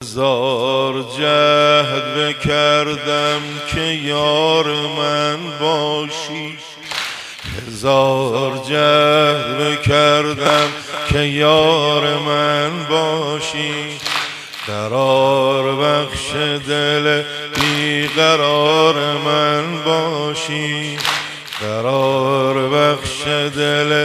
هزار جهد بکردم که یار من باشی، هزار جهد بکردم که یار من باشی، قرار بخش دل بیقرار من باشی، قرار بخش دل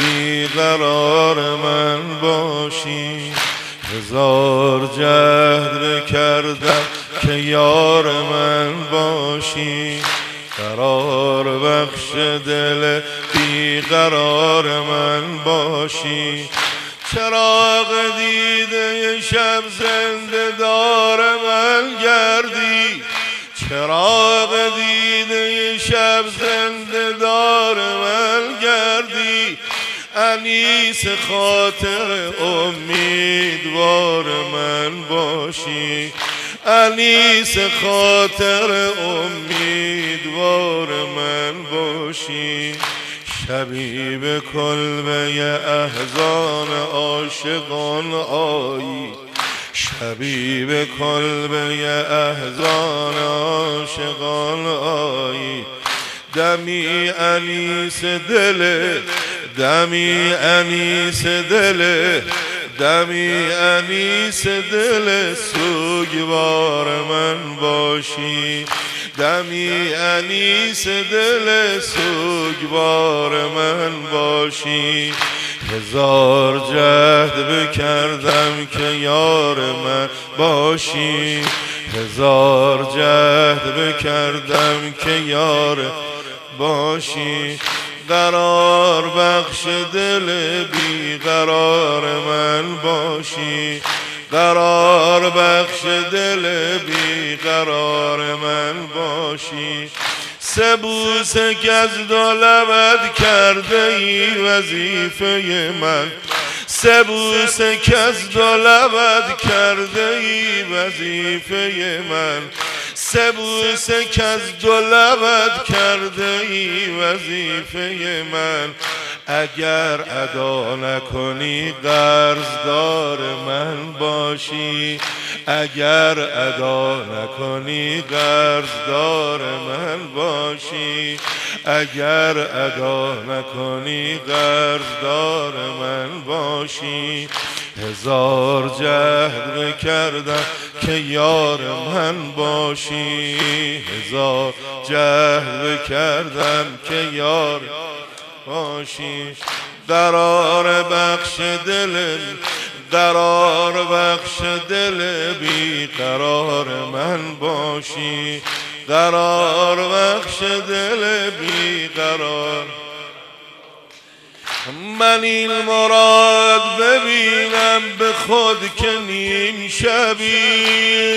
بیقرار من باشی. هزار جهد بکردم که یار من باشی، قرار بخش دل بیقرار من باشی. چراغ دیده شب زنده دار من گردی، چراغ دیده شب زنده دار من گردی، انیس خاطر امیدوار من باشی، انیس خاطر امیدوار من باشی. شبی به کلبه احزان عاشقان آیی، شبی به کلبه احزان عاشقان آیی، دمی انیس دل، دمی انیس دل، دمی انیس دل سوگوار من باشی، دمی انیس دل سوگوار من باشی. هزار جهد بکردم که یار من باشی، هزار جهد بکردم که یار باشی، قرار بخش دل بیقرار من باشی، قرار بخش دل بیقرار من باشی. سه بوسه که از دو لبت کرده ای وظیفه من، سه بوسه که از دو لبت کرده ای وظیفه من، سه بوسه که از دو لبت کرده ای وظیفه من. اگر ادا نکنی قرضدار من باشی، اگر ادا نکنی قرضدار من باشی، اگر ادا نکنی قرضدار من باشی. هزار جهد بکردم که یار من باشی، هزار جهد بکردم که یار باشی. قرار بخش دل، قرار بخش دل بیقرار من باشی، قرار بخش دل بیقرار. من این مراد ببینم به خود که نیم شبی،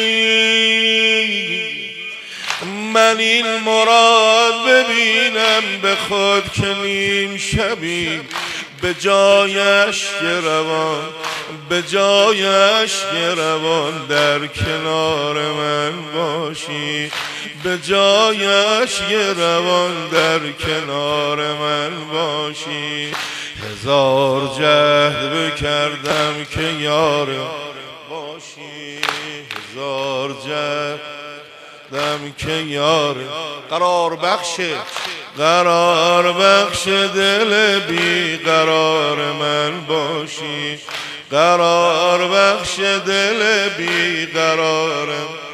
من این مراد ببینم به خود که نیم شبی، به جای اشک روان، به جای اشک روان در کنار من باشی، به جای اشک روان در کنار من باشی. هزار جهد بکردم که یار باشی، هزار جهد دم که یار قرار بخشه، قرار بخش دل بی قرار من باشی، قرار بخش دل بی قرارم.